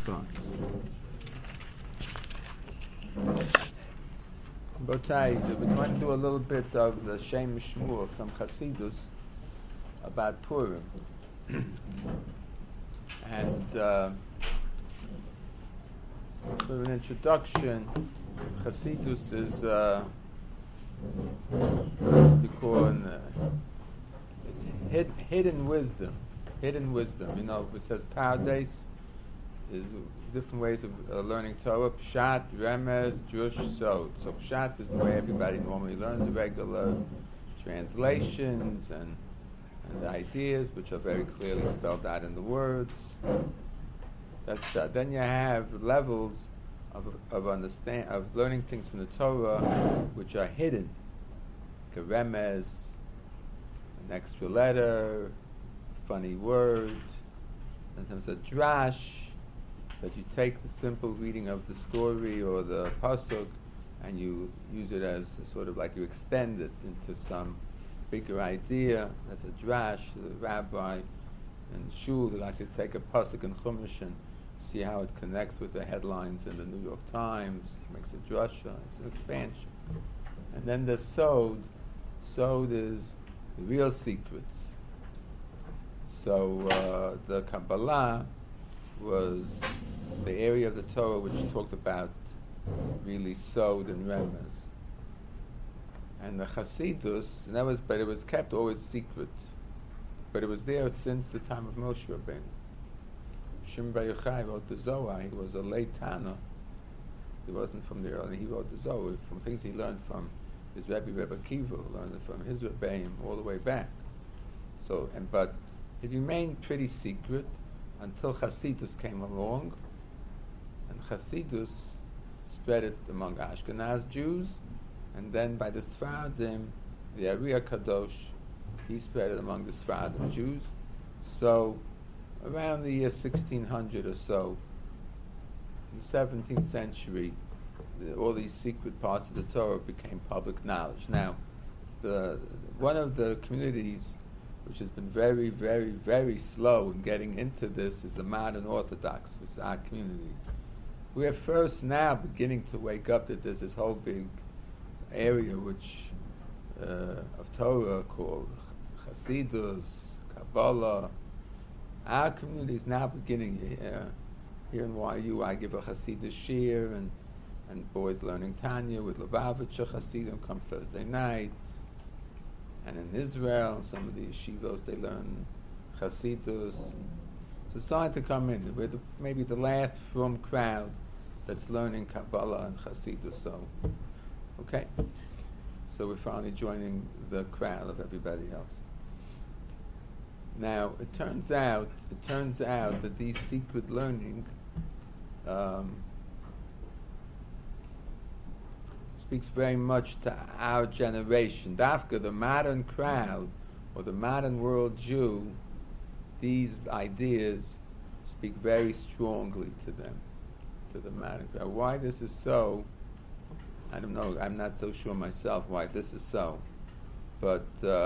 fine. Botai, we're going to do a little bit of the Shem Shmuel, some Chasidus about Purim. And for an introduction, Chasidus is because it's hidden wisdom. Hidden wisdom. You know, it says Pardes is different ways of learning Torah. Pshat, Remez, Drush, Sod. So Pshat is the way everybody normally learns, regular translations and ideas, which are very clearly spelled out in the words. That's then you have levels of learning things from the Torah, which are hidden. Remez, an extra letter, a funny word. Sometimes a drash, that you take the simple reading of the story or the pasuk and you use it as sort of like you extend it into some bigger idea. That's a drash. The rabbi and shul will actually take a pasuk in Chumash and see how it connects with the headlines in the New York Times. Makes a drasha. It's an expansion. And then the sod. Sod is the real secrets. So the Kabbalah was the area of the Torah which talked about really Sod and Remez. And the Chasidus, but it was kept always secret. But it was there since the time of Moshe Rabbeinu. Shimon Bar Yochai wrote the Zohar. He was a late Tana. He wasn't from the early. He wrote the Zohar from things he learned from his Rebbe Kiva, learned it from his Rebbeim all the way back. So, but it remained pretty secret until Chasidus came along, and Chasidus spread it among Ashkenaz Jews, and then by the Sfaradim, the Ariya Kadosh, he spread it among the Sfaradim Jews. So around the year 1600 or so, in the 17th century, all these secret parts of the Torah became public knowledge. Now, one of the communities which has been very, very, very slow in getting into this is the modern Orthodox, which is our community. We are first now beginning to wake up that there's this whole big area of Torah called Chasidus, Kabbalah. Our community is now beginning. Here in YU, I give a Chasidus shir, and boys learning Tanya with Lubavitcher Hasidim come Thursday night. And in Israel, some of the yeshivos, they learn Chasidus. So it's starting to come in. We're maybe the last frum crowd that's learning Kabbalah and Chasidus. So, okay. So we're finally joining the crowd of everybody else. Now, it turns out that these secret learning speaks very much to our generation. Dafka, the modern crowd, or the modern world Jew, these ideas speak very strongly to them, to the modern crowd. Why this is so, I don't know. I'm not so sure myself why this is so. But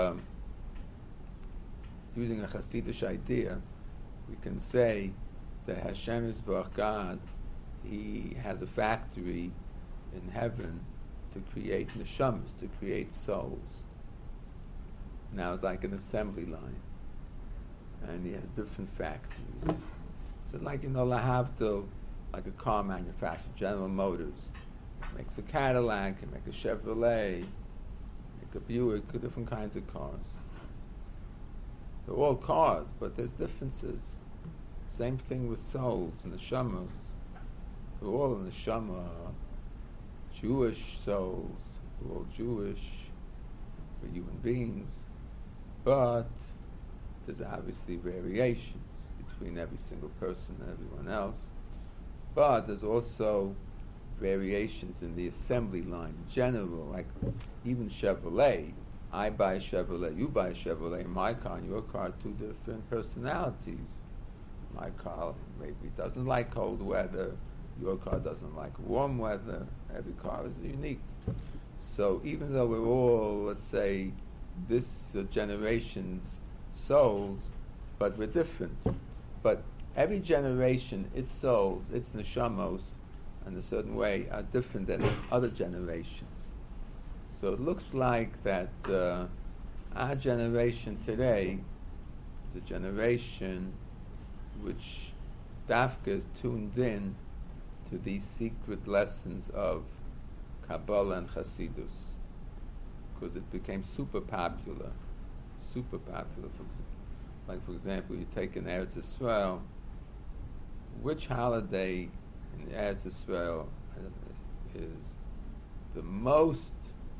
using a Hasidic idea, we can say that Hashem is God. He has a factory in heaven to create neshamas, to create souls. Now it's like an assembly line, and he has different factories. So it's like, lahavdil, like a car manufacturer, General Motors makes a Cadillac, can make a Chevrolet, make a Buick, different kinds of cars. They're all cars, but there's differences. Same thing with souls and neshamas. They're all neshama. Jewish souls, we're all Jewish, we're human beings, but there's obviously variations between every single person and everyone else, but there's also variations in the assembly line in general, like even Chevrolet. I buy a Chevrolet, you buy a Chevrolet, my car and your car are two different personalities. My car maybe doesn't like cold weather, your car doesn't like warm weather. Every car is unique. So even though we're all, let's say, this generation's souls, but we're different. But every generation, its souls, its neshamos, in a certain way, are different than other generations. So it looks like that our generation today is a generation which Dafka is tuned in to these secret lessons of Kabbalah and Hasidus, because it became super popular. Super popular. For example, you take in Eretz Yisrael, which holiday in Eretz Yisrael is the most,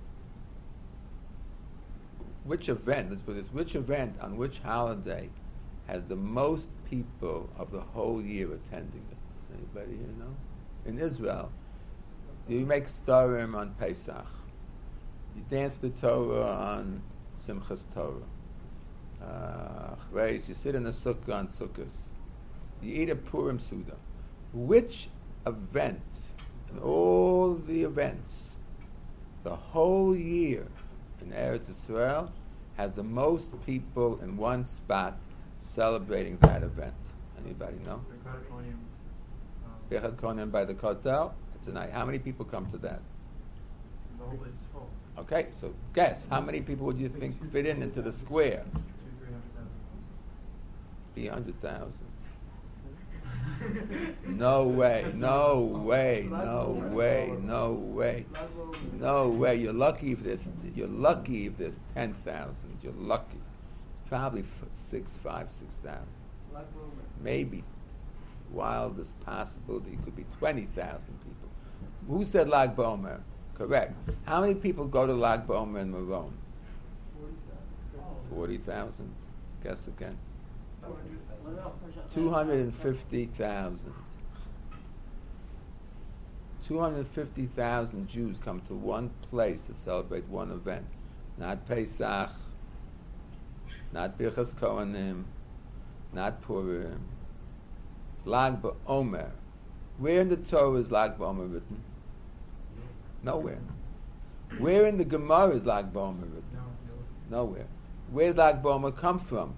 which event, let's put this, which event on which holiday has the most people of the whole year attending it? Does anybody here know? In Israel, you make starim on Pesach. You dance the Torah on Simchas Torah. You sit in a sukkah on Sukkot. You eat a Purim Suda. Which event, in all the events, the whole year in Eretz Yisrael, has the most people in one spot celebrating that event? Anybody know? Birkat Kohanim by the Kotel. It's a night. How many people come to that? The whole place is full. Okay, so guess, how many people would you think fit into the square? 300,000. No way, no way, no way, no way, no way. You're lucky if there's 10,000. You're lucky. It's probably 6,000. Maybe. Wildest possibility could be 20,000 people. Who said Lag BaOmer? Correct. How many people go to Lag BaOmer in Meron? 40,000. Guess again. 250,000. 250,000 Jews come to one place to celebrate one event. It's not Pesach, not Birchas Kohanim, it's not Purim. It's Lag BaOmer. Where in the Torah is Lag BaOmer written? Nowhere. Where in the Gemara is Lag BaOmer written? Nowhere. Where does Lag BaOmer come from?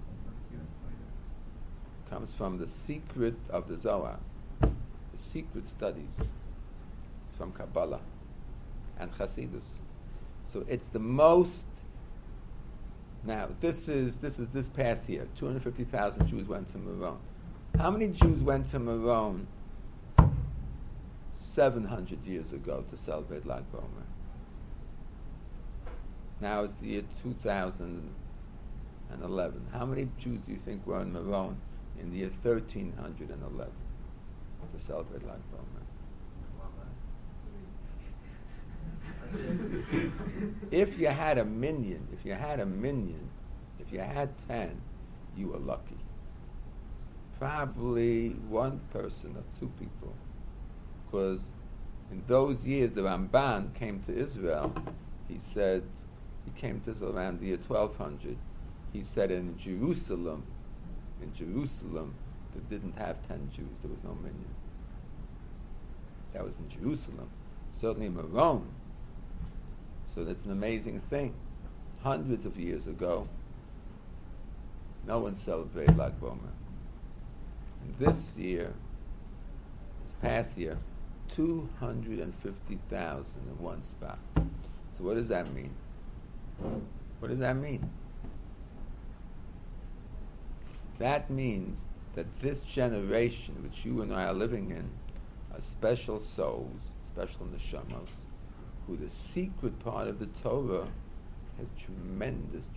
Comes from the secret of the Zohar, the secret studies. It's from Kabbalah and Hasidus. So it's the most. Now this was this past year. 250,000 Jews went to Meron. How many Jews went to Meron 700 years ago to celebrate Lag BaOmer? Now it's the year 2011. How many Jews do you think were in Meron in the year 1311 to celebrate Lag BaOmer? If you had a minion, if you had 10, you were lucky. Probably one person or two people, because in those years the Ramban came to Israel. He said he came to Israel around the year 1200. He said in Jerusalem, they didn't have 10 Jews. There was no minion. That was in Jerusalem. Certainly in Meron. So that's an amazing thing. Hundreds of years ago, no one celebrated Lag BaOmer. And this year, this past year, 250,000 in one spot. So what does that mean? What does that mean? That means that this generation, which you and I are living in, are special souls, special neshamos, who the secret part of the Torah has tremendous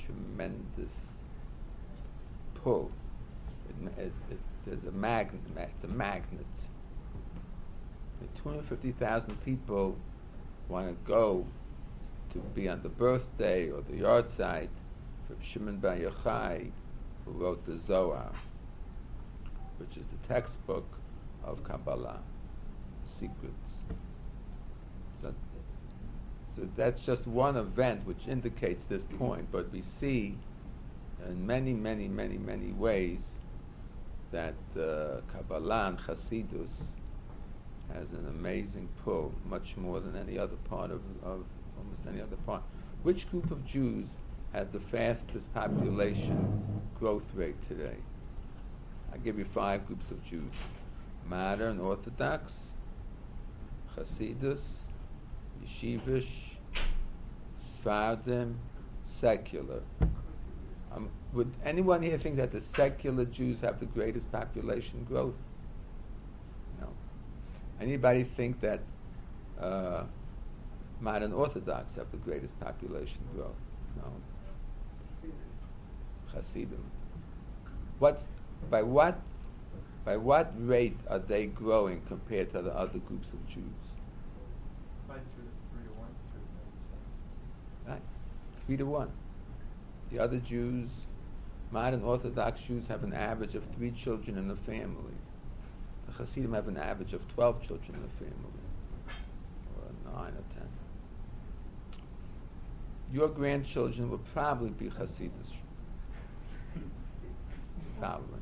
pull. There's a magnet. It's a magnet. 250,000 people want to go to be on the birthday or the yard site for Shimon Bar Yochai, who wrote the Zohar, which is the textbook of Kabbalah, secrets. So that's just one event which indicates this point, but we see in many ways that Kabbalah and Hasidus has an amazing pull, much more than any other part of almost any other part. Which group of Jews has the fastest population growth rate today? I give you 5 groups of Jews: modern Orthodox, Hasidus, Yeshivish, Sephardim, secular. Would anyone here think that the secular Jews have the greatest population growth? No. Anybody think that modern Orthodox have the greatest population growth? No. Hasidim. By what rate are they growing compared to the other groups of Jews? By 3 to 1. Right? 3 to 1. The other Jews, modern Orthodox Jews, have an average of 3 children in the family. The Hasidim have an average of 12 children in the family, or 9 or 10. Your grandchildren will probably be Hasidus. Probably.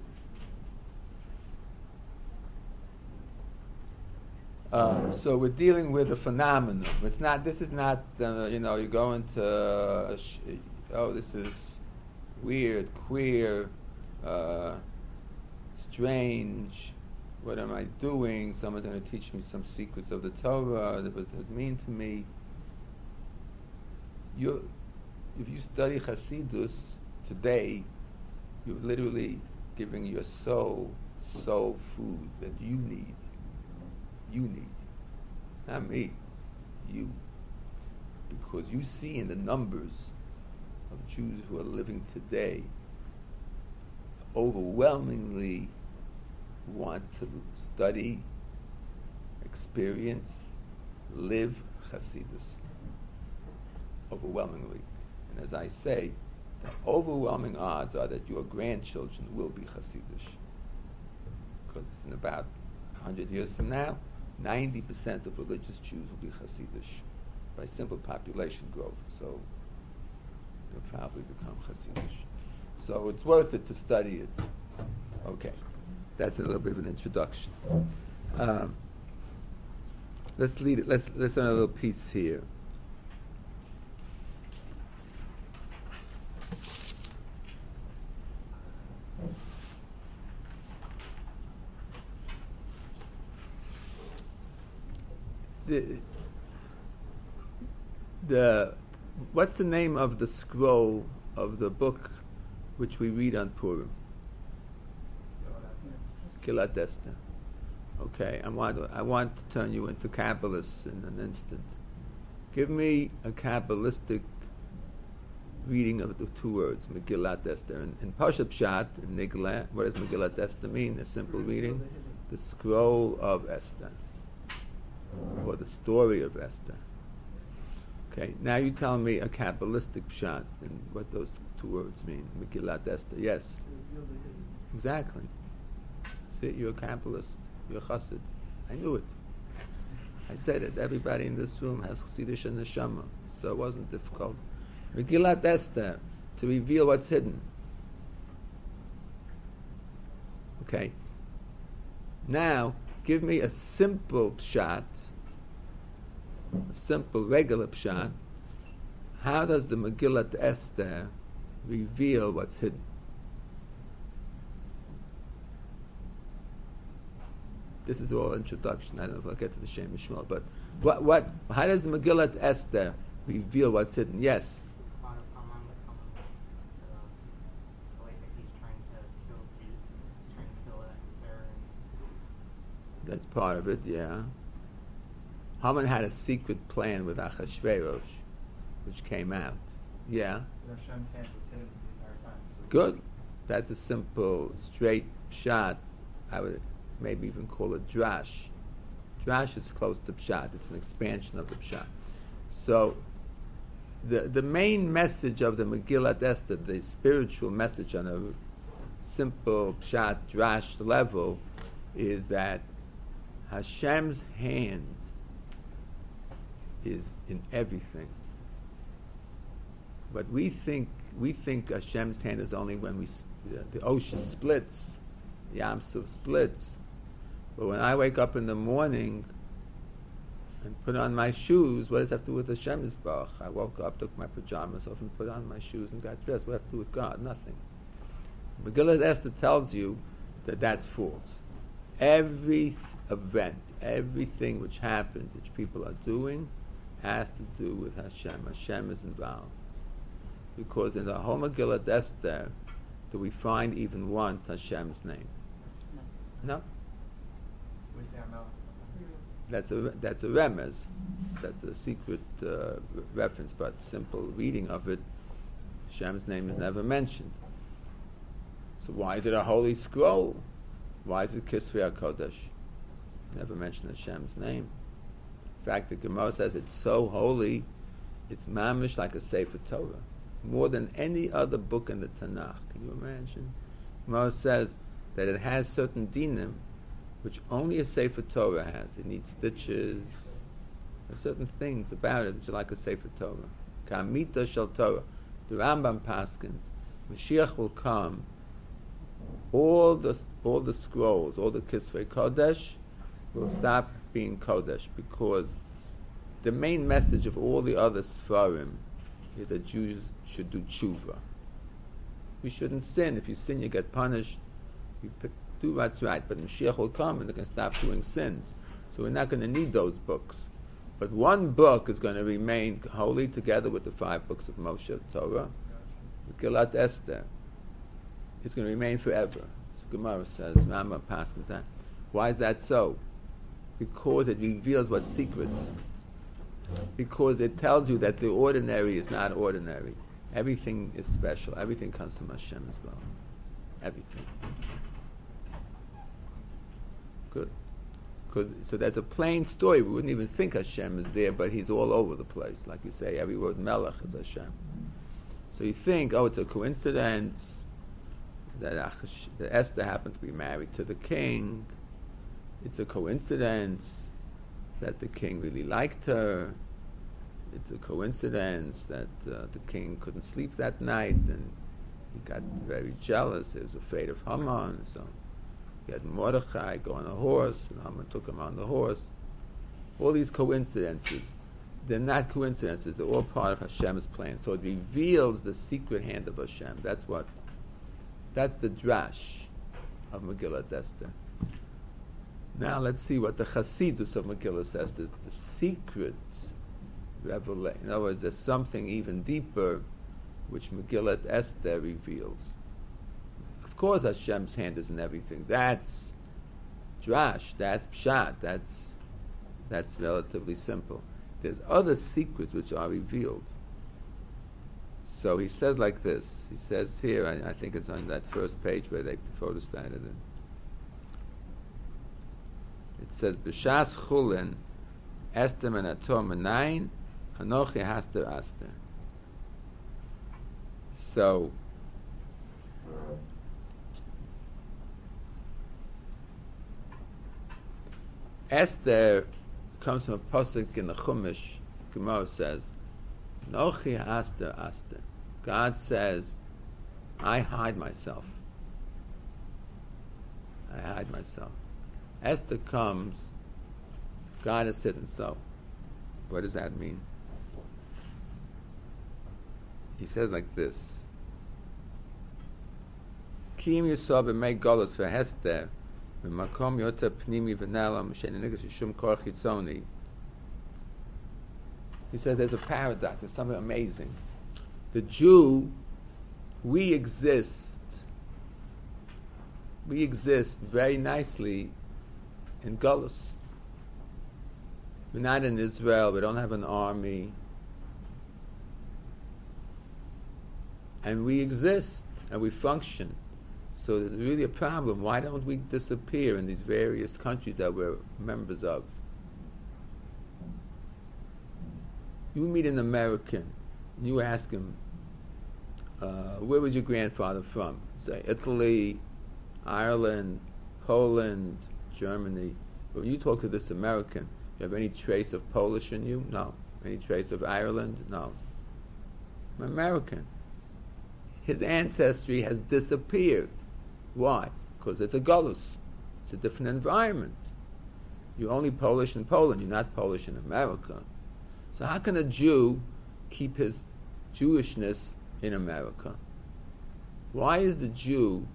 So we're dealing with a phenomenon. It's not. This is not. You go into. This is weird, queer, strange. What am I doing? Someone's going to teach me some secrets of the Torah. That was mean to me. If you study Hasidus today, you're literally giving your soul food that you need. You need. Not me. You. Because you see in the numbers of Jews who are living today, overwhelmingly want to study, experience, live Hasidus. Overwhelmingly. And as I say, the overwhelming odds are that your grandchildren will be Hasidish. Because in about 100 years from now, 90% of religious Jews will be Hasidish by simple population growth. So they'll probably become Hasidish. So it's worth it to study it. Okay, that's a little bit of an introduction. Let's lead it. Let's learn a little piece here. What's the name of the scroll of the book which we read on Purim? Gilad Esther. Okay, I want to turn you into Kabbalists in an instant. Give me a Kabbalistic reading of the 2 words, Megillat Esther. In Pashup Pshat, in Nigla, what does Megillat Esther mean? A simple reading. The scroll of Esther. Or the story of Esther. Okay, now you tell me a Kabbalistic Pshat and what those 2 words mean. Megillat Esther. Yes. Exactly. See, you're a Kabbalist. You're a Chassid. I knew it. I said it. Everybody in this room has Chassidish and Neshama, so it wasn't difficult. Megillat Esther, to reveal what's hidden. Okay. Now, give me a simple pshat, a simple regular pshat. How does the Megillat Esther reveal what's hidden? This is all introduction. I don't know if I'll get to the Shem Mishmal, but how does the Megillat Esther reveal what's hidden? Yes? Part of Haman becomes the way that he's trying to kill Esther. That's part of it, yeah. Haman had a secret plan with Achashverosh, which came out. Yeah. Hashem's hand was hidden the entire time. So Good. That's a simple, straight shot. I would maybe even call it drash. Drash is close to pshat. It's an expansion of the pshat. So the main message of the Megillat Esther, the spiritual message on a simple pshat drash level, is that Hashem's hand is in everything. But we think Hashem's hand is only when the ocean splits, the Yam Suf splits. But when I wake up in the morning and put on my shoes, what does that have to do with Hashem's Baruch? I woke up, took my pajamas off, and put on my shoes and got dressed. What does that have to do with God? Nothing. Megillat Esther tells you that's false. Every event, everything which happens, which people are doing, has to do with Hashem. Hashem is involved. Because in the whole Megillat Esther, do we find even once Hashem's name? No. We say Amal. That's a remez. That's a secret reference, but simple reading of it, Hashem's name is never mentioned. So why is it a holy scroll? Why is it Kisvei HaKodesh? Never mention Hashem's name. In fact, the Gemara says it's so holy, it's mamish like a Sefer Torah, more than any other book in the Tanakh. Can you imagine? Gemara says that it has certain dinim which only a Sefer Torah has. It needs stitches. There are certain things about it which are like a Sefer Torah. Ka'amita shel Torah. The Rambam paskins. Mashiach will come. All the scrolls, all the Kisvei Kodesh will stop being Kodesh, because the main message of all the other Sfarim is that Jews should do tshuva. We shouldn't sin. If you sin, you get punished. You do what's right. But Mashiach will come and they're going to stop doing sins. So we're not going to need those books. But one book is going to remain holy together with the 5 books of Moshe, Torah, Megillat Esther. It's going to remain forever. So Gemara says, Rambam paskins that. Why is that so? Because it reveals what's secret. Because it tells you that the ordinary is not ordinary. Everything is special. Everything comes from Hashem as well. Everything. Good. So that's a plain story. We wouldn't even think Hashem is there, but He's all over the place. Like you say, every word Melech is Hashem. So you think, it's a coincidence that Esther happened to be married to the king. It's a coincidence that the king really liked her. It's a coincidence that the king couldn't sleep that night and he got very jealous. He was afraid of Haman, so he had Mordechai go on a horse, and Haman took him on the horse. All these coincidences, they're not coincidences, they're all part of Hashem's plan. So it reveals the secret hand of Hashem. That's the drash of Megillat Esther. Now let's see what the Chasidus of Megillah says. The secret revelation. In other words, there's something even deeper which Megillat Esther reveals. Of course, Hashem's hand is in everything. That's drash. That's pshat. That's relatively simple. There's other secrets which are revealed. So he says like this. He says here, I think it's on that first page where they photostated it. It says, B'shas chulin, Esther menator menayin, Anochi haster aster. So, Esther comes from a pasuk in the Chumash. Gemara says, Anochi haster aster. God says, I hide myself. I hide myself. Esther comes, God is sitting so. What does that mean? He says like this. Kim Yisov b'mei golos v'hester v'makom yota pnimi v'nelam she'en nigas shum kor chitzoni. He says there's a paradox, there's something amazing. The Jew, we exist very nicely in Golus. We're not in Israel, we don't have an army. And we exist, and we function. So there's really a problem. Why don't we disappear in these various countries that we're members of? You meet an American, and you ask him, where was your grandfather from? Say, Italy, Ireland, Poland, Germany. But when you talk to this American, you have any trace of Polish in you? No. Any trace of Ireland? No. I'm American. His ancestry has disappeared. Why? Because it's a Golus. It's a different environment. You're only Polish in Poland. You're not Polish in America. So how can a Jew keep his Jewishness in America? Why is the Jew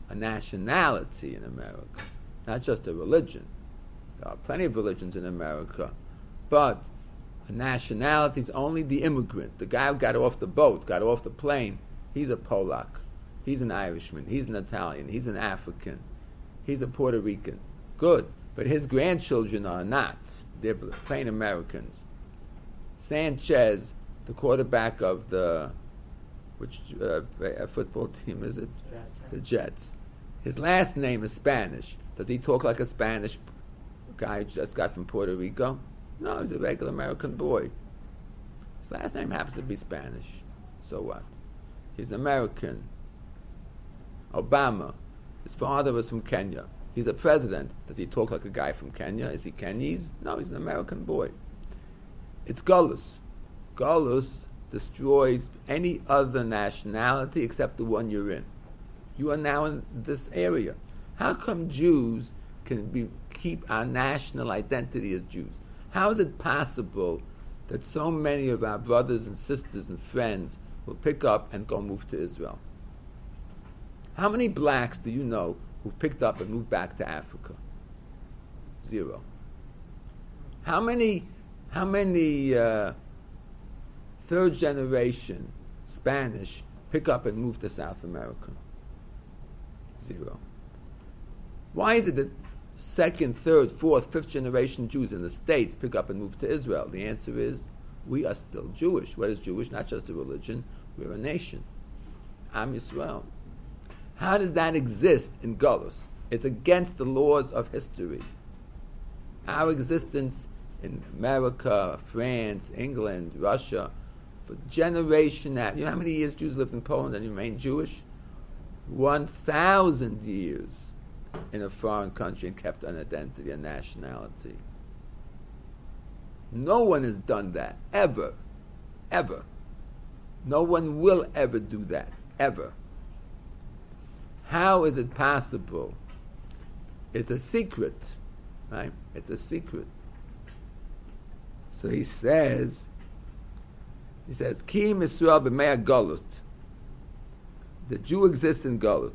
a nationality in America, not just a religion. There are plenty of religions in America, but a nationality is only the immigrant. The guy who got off the boat, got off the plane, he's a Polak, he's an Irishman, he's an Italian, he's an African, he's a Puerto Rican. Good, but his grandchildren are not. They're plain Americans. Sanchez, the quarterback of which football team is it? Jets. The Jets. His last name is Spanish. Does he talk like a Spanish guy who just got from Puerto Rico? No, he's a regular American boy. His last name happens to be Spanish. So what? He's an American. Obama, his father was from Kenya. He's a president. Does he talk like a guy from Kenya? Is he Kenyese? No, he's an American boy. It's Gullus. Gullus destroys any other nationality except the one you're in. You are now in this area. How come Jews can keep our national identity as Jews? How is it possible that so many of our brothers and sisters and friends will pick up and go move to Israel? How many blacks do you know who picked up and moved back to Africa? Zero. How many third generation Spanish pick up and move to South America? Zero. Why is it that second, third, fourth, fifth generation Jews in the States pick up and move to Israel? The answer is, we are still Jewish. What is Jewish? Not just a religion, we're a nation. Am Yisrael. How does that exist in Gullus? It's against the laws of history. Our existence in America, France, England, Russia, for generation after, you know how many years Jews lived in Poland and remained Jewish? 1,000 years in a foreign country and kept an identity and nationality. No one has done that, ever. Ever. No one will ever do that, ever. How is it possible? It's a secret, right? It's a secret. So he says, Ki Yisrael b'mei Galut. The Jew exists in Galut.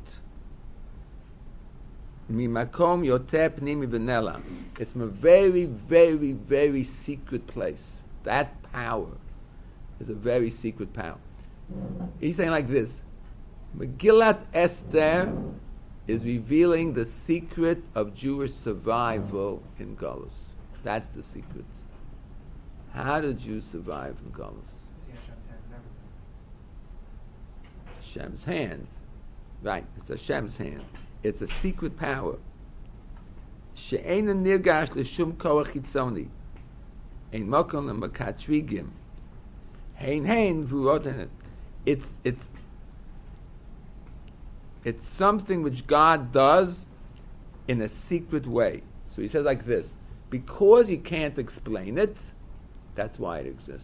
Mimakom yoteh pnimi v'nela. It's from a very, very, very secret place. That power is a very secret power. He's saying like this: Megillat Esther is revealing the secret of Jewish survival in Galus. That's the secret. How did Jews survive in Galus? See Hashem's hand in everything. Hashem's hand. Right, it's Hashem's hand. It's a secret power. She'eina nirgash l'shum koach chitzoni. Ein mokom l'makatrigim. Hein v'urotenet. It's something which God does in a secret way. So he says like this: because you can't explain it, that's why it exists.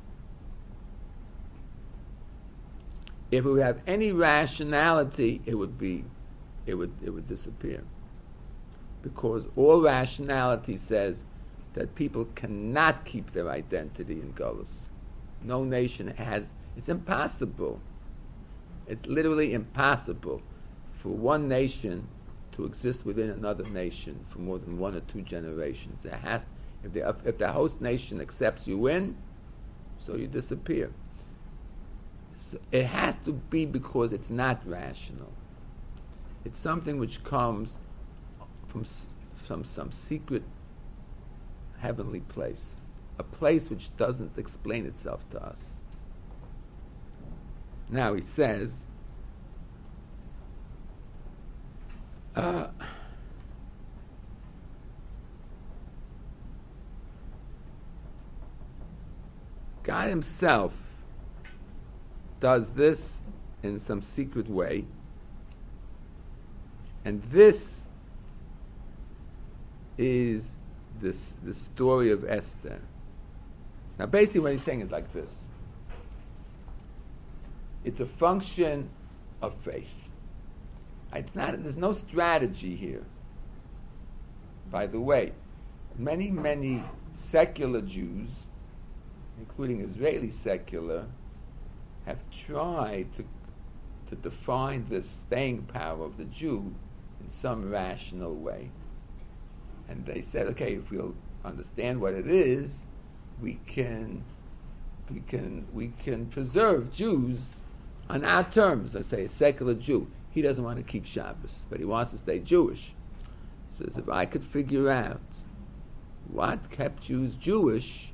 If we have any rationality, it would disappear. Because all rationality says that people cannot keep their identity in Golus. No nation has. It's impossible. It's literally impossible for one nation to exist within another nation for more than one or two generations. If the host nation accepts you in, so you disappear. So it has to be because it's not rational. It's something which comes from some secret heavenly place, a place which doesn't explain itself to us. Now he says, God himself does this in some secret way, and this is the story of Esther. Now basically what he's saying is like this: it's a function of faith. There's no strategy here. By the way, many secular Jews, including Israeli secular, have tried to to define the staying power of the Jew in some rational way. And they said, okay, if we'll understand what it is, we can preserve Jews on our terms. Let's say a secular Jew, he doesn't want to keep Shabbos, but he wants to stay Jewish. So if I could figure out what kept Jews Jewish,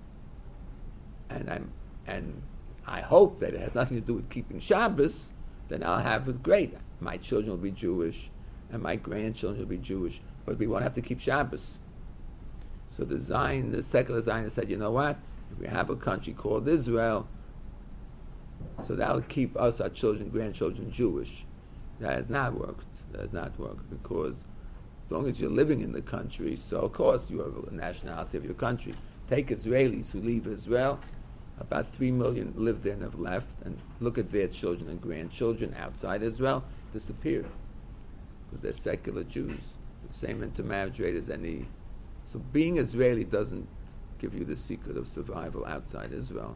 and I hope that it has nothing to do with keeping Shabbos, then I'll have it great. My children will be Jewish, and my grandchildren will be Jewish, but we won't have to keep Shabbos. So the secular Zionists said, you know what? If we have a country called Israel, so that'll keep us, our children, grandchildren, Jewish. That has not worked. That has not worked, because as long as you're living in the country, so of course you have a nationality of your country. Take Israelis who leave Israel, about 3 million live there and have left, and look at their children and grandchildren outside Israel, disappeared, because they're secular Jews. The same intermarriage rate as any. So being Israeli doesn't give you the secret of survival outside Israel.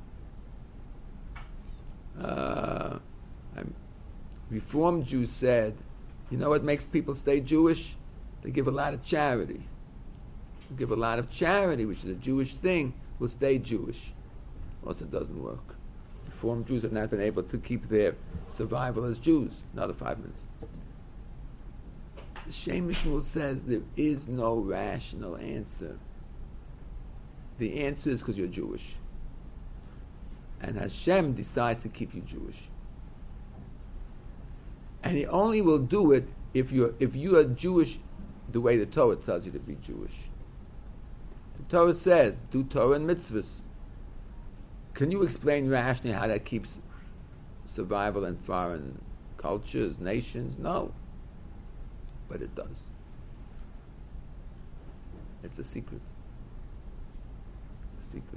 Reformed Jews said, you know what makes people stay Jewish? They give a lot of charity. They give a lot of charity, which is a Jewish thing, will stay Jewish. Also doesn't work. Reformed Jews have not been able to keep their survival as Jews. Another 5 minutes. The Shem MiShmuel says there is no rational answer. The answer is because you're Jewish. And Hashem decides to keep you Jewish. And He only will do it if you are Jewish the way the Torah tells you to be Jewish. The Torah says, do Torah and mitzvahs. Can you explain rationally how that keeps survival in foreign cultures, nations? No. But it does. It's a secret. It's a secret.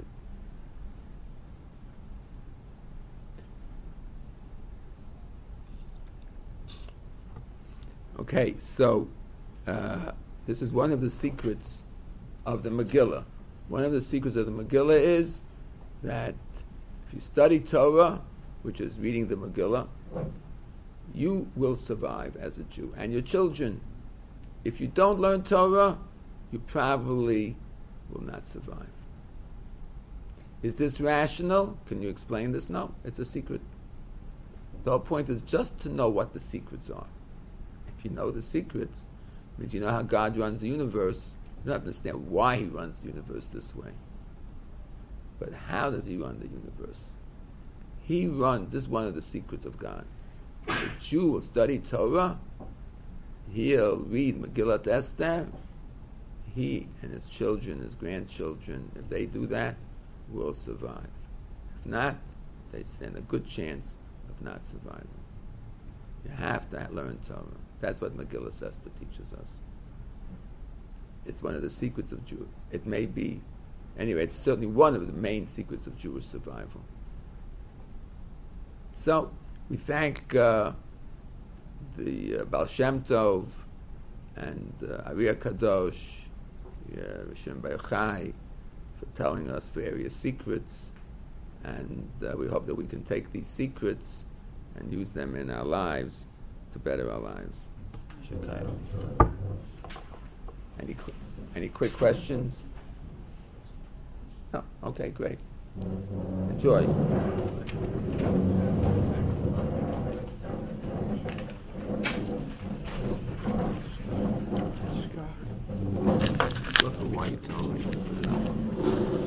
Okay, so this is one of the secrets of the Megillah. One of the secrets of the Megillah is that if you study Torah, which is reading the Megillah, you will survive as a Jew, and your children. If you don't learn Torah, you probably will not survive. Is this rational? Can you explain this? No, it's a secret. The whole point is just to know what the secrets are. If you know the secrets, it means you know how God runs the universe. You don't have to understand why He runs the universe this way. But how does He run the universe? He runs, this is one of the secrets of God. The Jew will study Torah, he'll read Megillat Esther, he and his children, his grandchildren, if they do that, will survive. If not, they stand a good chance of not surviving. You have to learn Torah. That's what Megillah Esther teaches us. It's one of the secrets of Jew. It may be, anyway, it's certainly one of the main secrets of Jewish survival. So, we thank the Baal Shem Tov and Ari Kadosh, Shem Yochai, for telling us various secrets, and we hope that we can take these secrets and use them in our lives to better our lives. Any quick questions? No? Okay, great. Enjoy. Look at why you tell me.